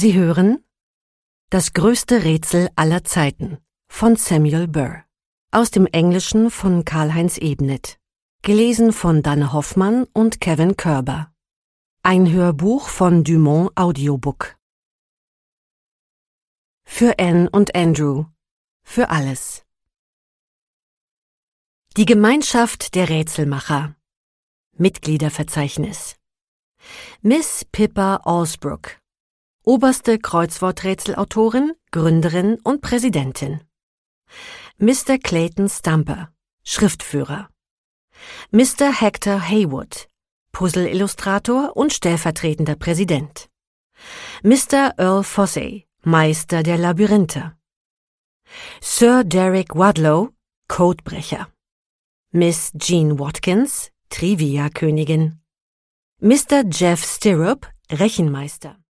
Sie hören Das größte Rätsel aller Zeiten von Samuel Burr. Aus dem Englischen von Karl-Heinz Ebnet. Gelesen von Danne Hoffmann und Kevin Körber. Ein Hörbuch von Dumont Audiobook. Für Anne und Andrew. Für alles. Die Gemeinschaft der Rätselmacher. Mitgliederverzeichnis. Miss Pippa Allsbrook. Oberste Kreuzworträtselautorin, Gründerin und Präsidentin. Mr. Clayton Stumper, Schriftführer. Mr. Hector Haywood, Puzzle-Illustrator und stellvertretender Präsident. Mr. Earl Fossey, Meister der Labyrinthe. Sir Derek Wadlow, Codebrecher. Miss Jean Watkins, Trivia-Königin. Mr. Jeff Stirrup, Rechenmeister.